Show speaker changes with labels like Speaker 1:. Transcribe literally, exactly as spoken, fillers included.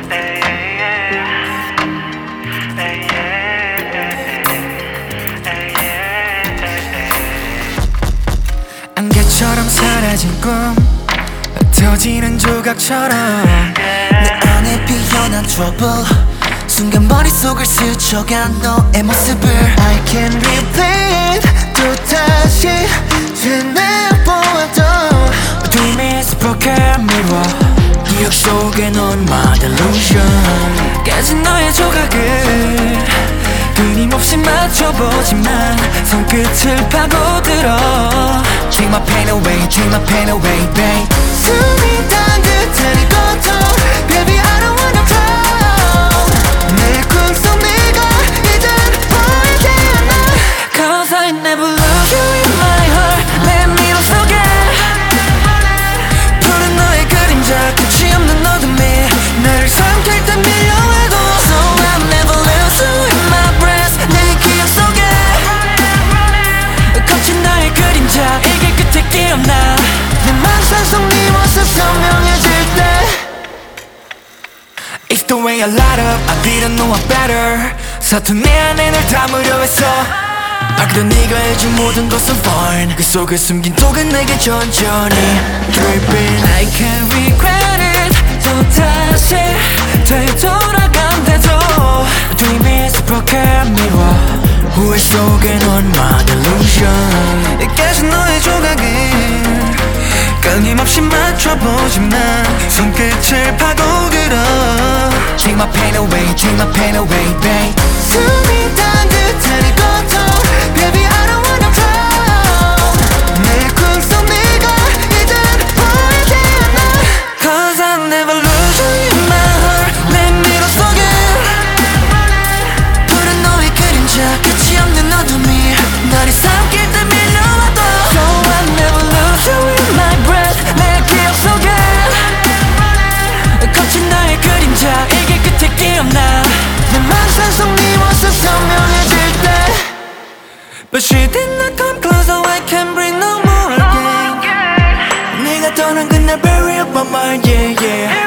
Speaker 1: 안개처럼 사라진 꿈 터지는 조각처럼
Speaker 2: 내 안에 피어난 trouble 순간 머릿속을 스쳐간 너의 모습을
Speaker 1: I can replay it 또 다시 되뇌보아도 Dream is broken mirror 기억 속에 넌 my delusion 깨진 너의 조각을 끊임없이 맞춰보지만 손끝을 파고들어
Speaker 2: Take my pain away, take my pain away, babe
Speaker 1: 숨이 단 듯한 이 고통 Baby I don't wanna drown 내 꿈속 네가 이젠 보이지 않아 Cause I never lose you in my heart 내 미로 속에 푸른 너의 그림자 끝이 없는 어둠이 나를 삼킬 듯 밀려와도 So I'll never lose you in my breath 내 기억 속에 거친 나의 그림자 이게 끝에 기억나 내 망상 속 네 모습 선명해질 때 It's the way I light up I didn't know I'm better 서툰 내 안에 널 담으려 했어 아껴도 네가 해준 모든 것은 fine 그 속에 숨긴 독은 내게 천천히 Dripping I can't regret it 또 다시 되돌아간대도 Dream is a broken mirror 후회 속에 넌 my delusion 깨진 너의 조각을 끊임없이 맞춰보지만 손끝을 파고들어
Speaker 2: Take my pain away, take my pain away, babe
Speaker 1: 숨이 단 듯한 이 고통 Baby I don't wanna drown 내 꿈속 네가 이젠 보이지 않아 Cause I'll never lose you in my heart 내 미로 속에 푸른 너의 그림자 끝이 없는 어둠이 나를 삼킬 듯 밀려와도 So I'll never lose you in my breath 내 기억 속에 거친 나의 그림자 이게 끝에 기억나 내 망상 속 네 모습 선명해질 때 But she did not come close so I can't breathe no more again 네가 떠난 그날 bury up my mind yeah yeah